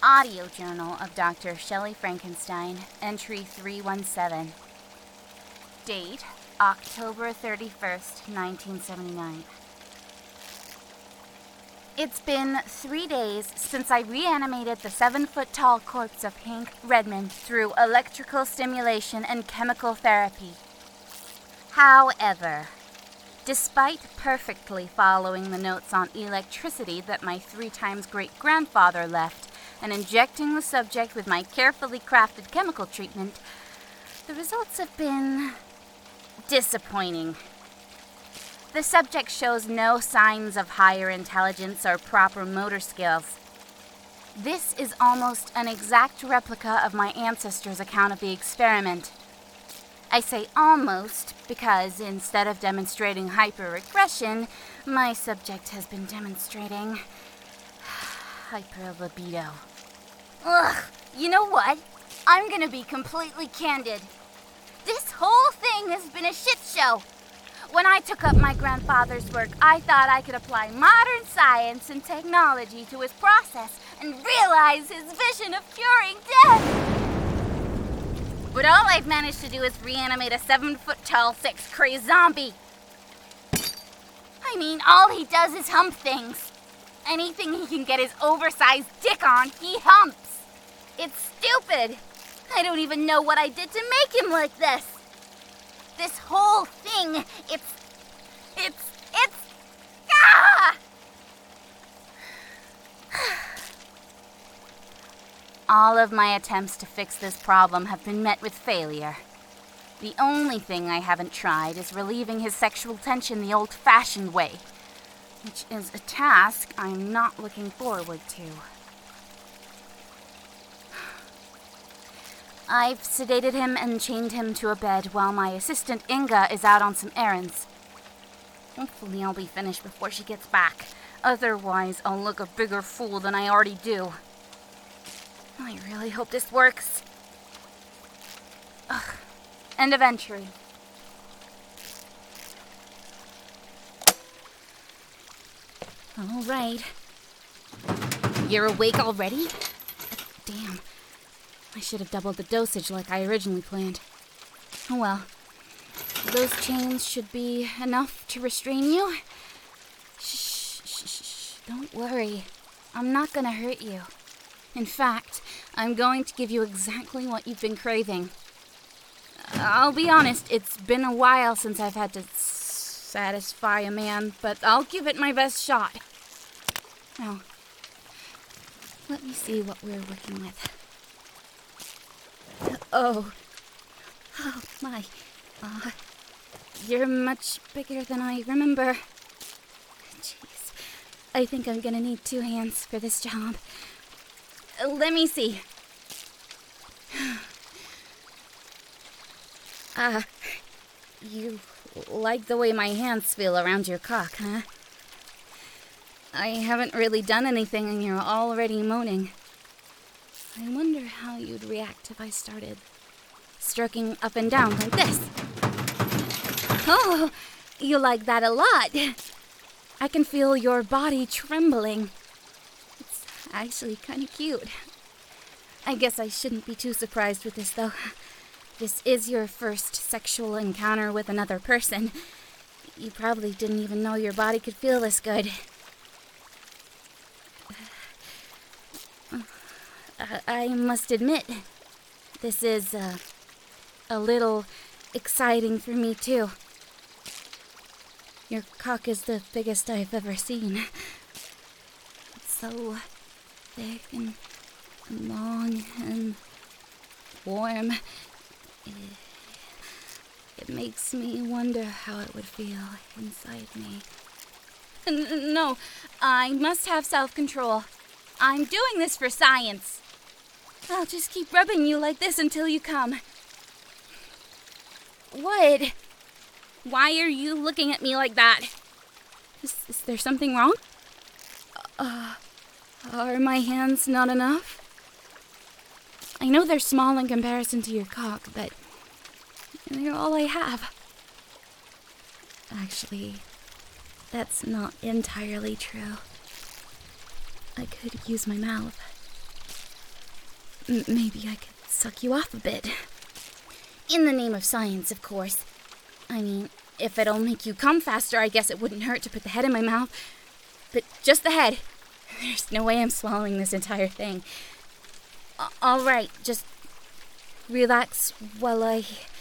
Audio Journal of Dr. Shelley Frankenstein, entry 317. Date, October 31st, 1979. It's been 3 days since I reanimated the 7-foot-tall corpse of Hank Redmond through electrical stimulation and chemical therapy. However, despite perfectly following the notes on electricity that my 3-times great-grandfather left and injecting the subject with my carefully crafted chemical treatment, the results have been disappointing. The subject shows no signs of higher intelligence or proper motor skills. This is almost an exact replica of my ancestors' account of the experiment. I say almost because instead of demonstrating hyper-aggression, my subject has been demonstrating hyper-libido. Ugh, you know what? I'm gonna be completely candid. This whole thing has been a shit show. When I took up my grandfather's work, I thought I could apply modern science and technology to his process and realize his vision of curing death. But all I've managed to do is reanimate a 7-foot-tall, sex-crazed zombie. I mean, all he does is hump things. Anything he can get his oversized dick on, he humps. It's stupid. I don't even know what I did to make him like this. This whole thing, it's, ah! All of my attempts to fix this problem have been met with failure. The only thing I haven't tried is relieving his sexual tension the old-fashioned way, which is a task I'm not looking forward to. I've sedated him and chained him to a bed while my assistant Inga is out on some errands. Hopefully I'll be finished before she gets back. Otherwise, I'll look a bigger fool than I already do. I really hope this works. Ugh. End of entry. All right. You're awake already? Damn. I should have doubled the dosage like I originally planned. Oh well. Those chains should be enough to restrain you. Shh. Don't worry. I'm not gonna hurt you. In fact, I'm going to give you exactly what you've been craving. I'll be honest, it's been a while since I've had to satisfy a man, but I'll give it my best shot. Now, let me see what we're working with. Oh my. You're much bigger than I remember. Jeez, I think I'm gonna need 2 hands for this job. Let me see. You like the way my hands feel around your cock, huh? I haven't really done anything and you're already moaning. I wonder how you'd react if I started stroking up and down like this. Oh, you like that a lot. I can feel your body trembling. It's actually kind of cute. I guess I shouldn't be too surprised with this, though. This is your first sexual encounter with another person. You probably didn't even know your body could feel this good. I must admit, this is a little exciting for me, too. Your cock is the biggest I've ever seen. It's so thick and long and warm. It makes me wonder how it would feel inside me. No, I must have self-control. I'm doing this for science. I'll just keep rubbing you like this until you come. What? Why are you looking at me like that? Is there something wrong? Are my hands not enough? I know they're small in comparison to your cock, but they're all I have. Actually, that's not entirely true. I could use my mouth. maybe I could suck you off a bit. In the name of science, of course. I mean, if it'll make you come faster, I guess it wouldn't hurt to put the head in my mouth. But just the head. There's no way I'm swallowing this entire thing. All right, just relax while I...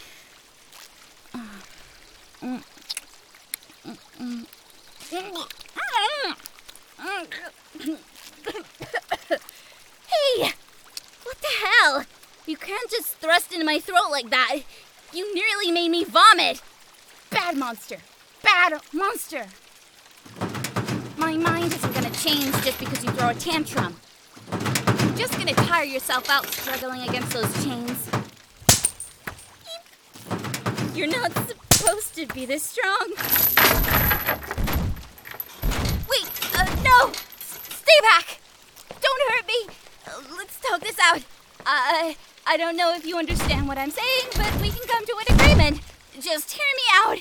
Hey! What the hell? You can't just thrust into my throat like that. You nearly made me vomit. Bad monster. Bad monster. My mind isn't gonna change just because you throw a tantrum. You're just gonna tire yourself out struggling against those chains. You're not supposed to be this strong. Wait, no! Stay back! Don't hurt me! Let's talk this out. I don't know if you understand what I'm saying, but we can come to an agreement. Just hear me out.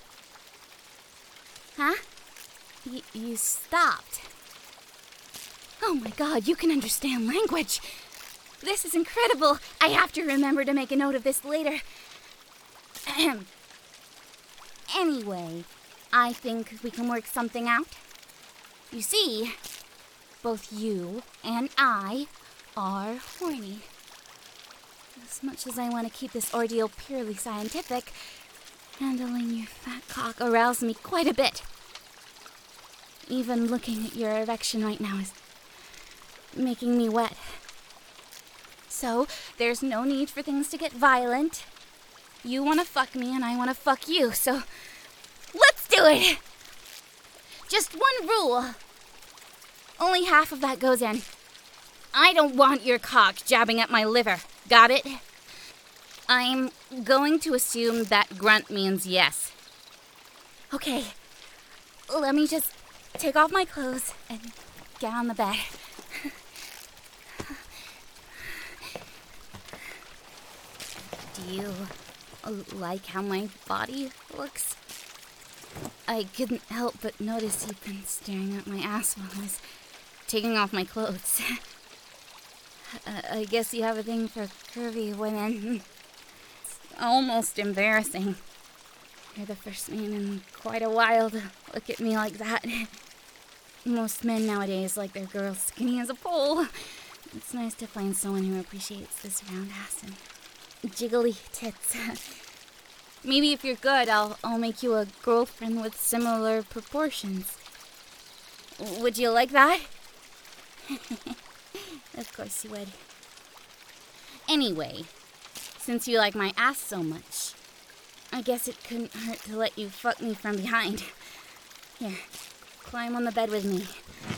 Huh? You stopped. Oh my God, you can understand language. This is incredible. I have to remember to make a note of this later. Anyway, I think we can work something out. You see, both you and I are horny. As much as I want to keep this ordeal purely scientific, handling your fat cock aroused me quite a bit. Even looking at your erection right now is making me wet. So, there's no need for things to get violent. You want to fuck me and I want to fuck you, so let's do it! Just one rule. Only half of that goes in. I don't want your cock jabbing at my liver. Got it? I'm going to assume that grunt means yes. Okay, let me just take off my clothes and get on the bed. Do you like how my body looks? I couldn't help but notice you've been staring at my ass while I was taking off my clothes. I guess you have a thing for curvy women. It's almost embarrassing. You're the first man in quite a while to look at me like that. Most men nowadays like their girls skinny as a pole. It's nice to find someone who appreciates this round ass and jiggly tits. Maybe if you're good, I'll make you a girlfriend with similar proportions. Would you like that? Of course you would. Anyway, since you like my ass so much, I guess it couldn't hurt to let you fuck me from behind. Here, climb on the bed with me.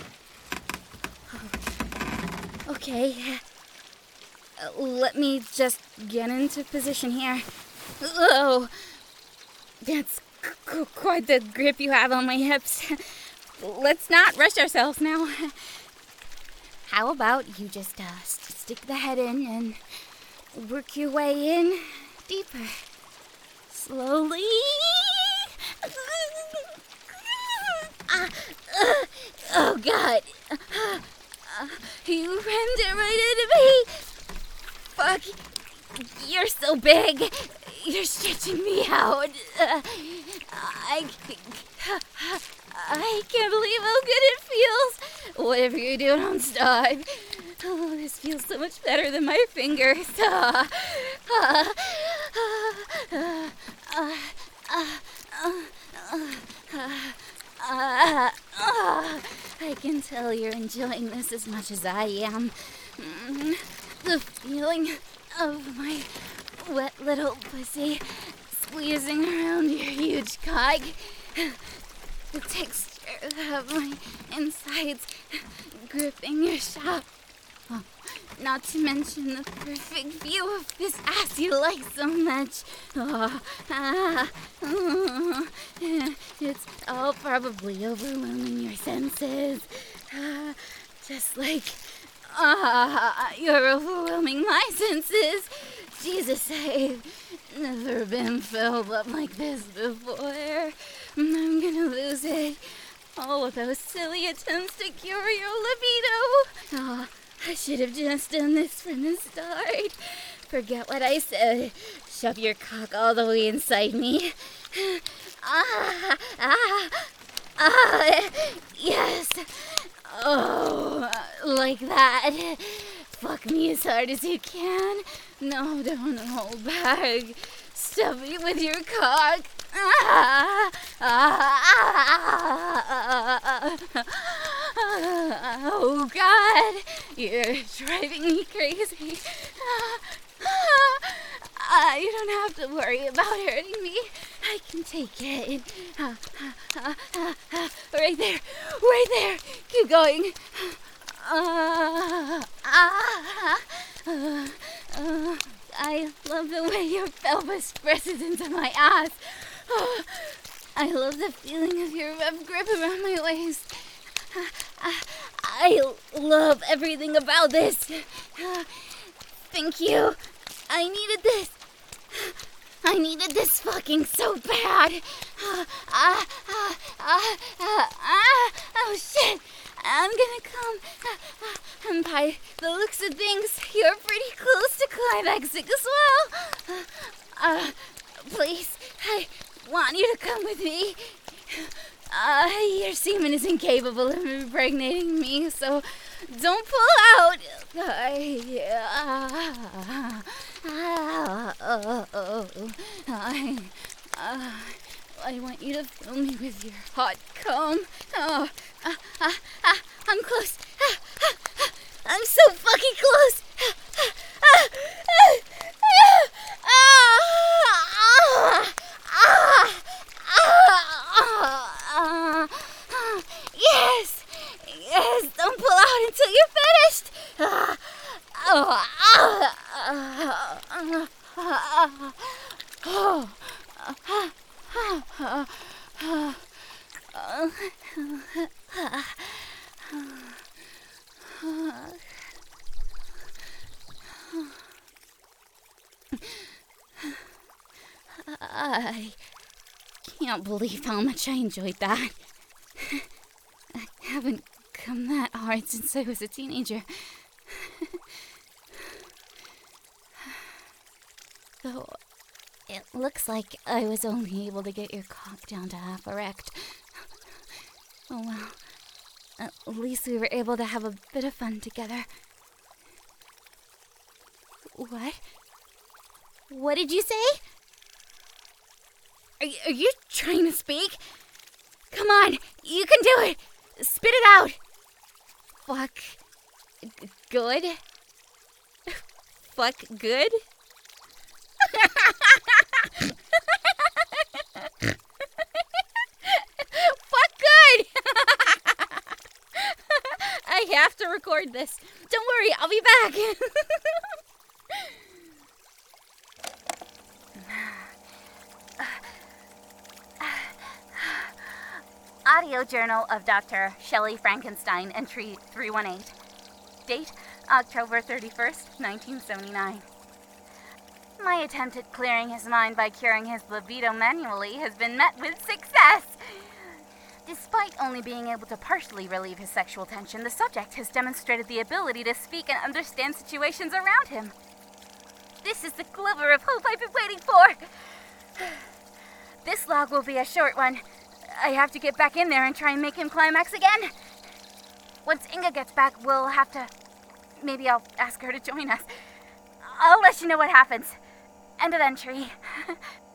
Okay. Let me just get into position here. Oh, that's quite the grip you have on my hips. Let's not rush ourselves now. How about you just stick the head in and work your way in deeper. Slowly. Oh, God. You rammed it right into me. Fuck. You're so big. You're stretching me out. I can't believe how good it feels. Whatever you do, don't stop. Oh, this feels so much better than my fingers. I can tell you're enjoying this as much as I am. The feeling of my wet little pussy squeezing around your huge cock. The texture of my insides gripping your shaft. Oh, not to mention the perfect view of this ass you like so much. It's all probably overwhelming your senses. Just like you're overwhelming my senses. Jesus, I've never been filled up like this before. I'm gonna lose it. All of those silly attempts to cure your libido. I should have just done this from the start. Forget what I said. Shove your cock all the way inside me. Yes. Oh, like that. Fuck me as hard as you can. No, don't hold back. Stuff me with your cock. Oh, God. You're driving me crazy. You don't have to worry about hurting me. I can take it. Right there. Right there. Keep going. I love the way your pelvis presses into my ass. I love the feeling of your rough grip around my waist. I love everything about this. Thank you. I needed this. I needed this fucking so bad. Oh shit. I'm gonna come. And by the looks of things, you're pretty close to climaxing as well. Please, I want you to come with me. Your semen is incapable of impregnating me, so don't pull out. I want you to fill me with your hot cum. I'm close. I'm so fucking close. Yes! Yes! Don't pull out until you're finished! I can't believe how much I enjoyed that. I haven't come that hard since I was a teenager. Though it looks like I was only able to get your cock down to half erect. Oh well. At least we were able to have a bit of fun together. What? What did you say? Are you trying to speak? Come on, you can do it. Spit it out. Fuck good? Fuck good? Fuck good! I have to record this. Don't worry, I'll be back. Audio Journal of Dr. Shelley Frankenstein, entry 318. Date, October 31st, 1979. My attempt at clearing his mind by curing his libido manually has been met with success. Despite only being able to partially relieve his sexual tension, the subject has demonstrated the ability to speak and understand situations around him. This is the glimmer of hope I've been waiting for. This log will be a short one. I have to get back in there and try and make him climax again. Once Inga gets back, we'll have to... Maybe I'll ask her to join us. I'll let you know what happens. End of entry.